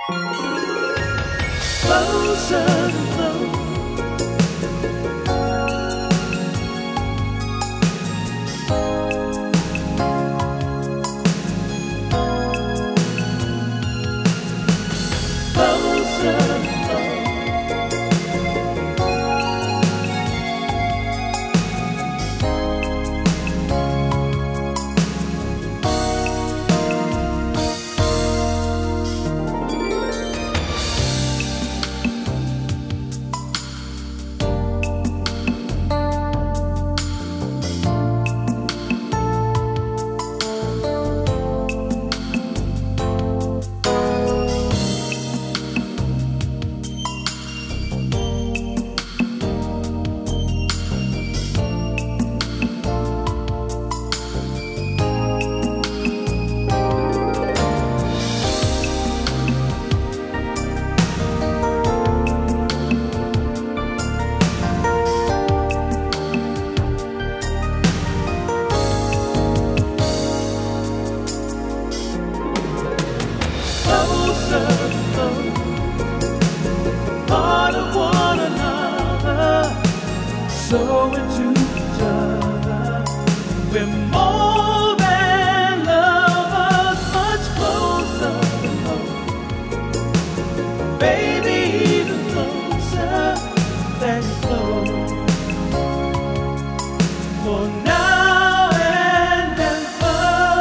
closer and closer. Part of one another, so into each other. We're more than lovers, much closer than home. Baby, even closer than close. For now and ever.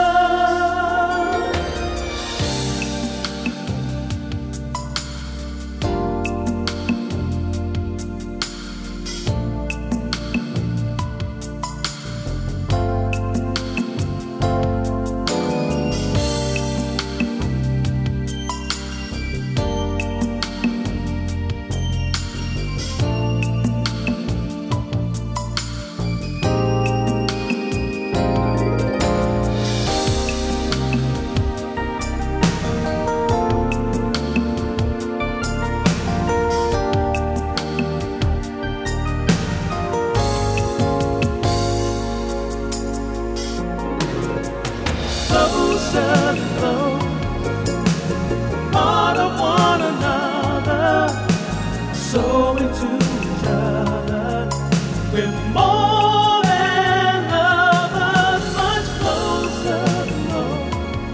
Closer and close, part of one another, so into each other. We're more than lovers, much closer than home.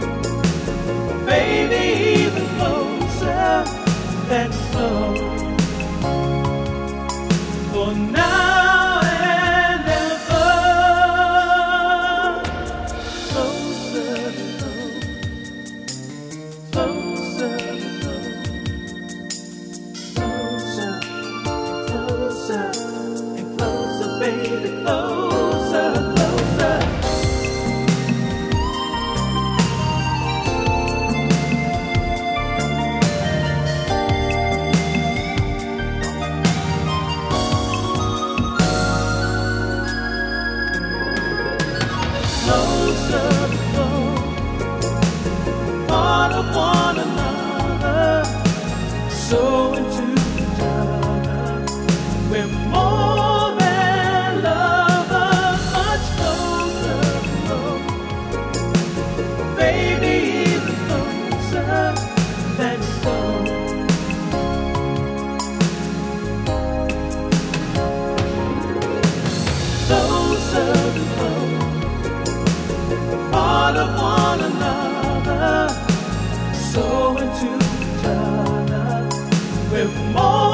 Baby, even closer than close. For now and ever. Closer, and closer, baby, closer, closer. Closer, part of one another, so into each other. We're more than lovers, much closer than home. Baby, even closer than home. Closer than home, part of one another, so into each other. We're more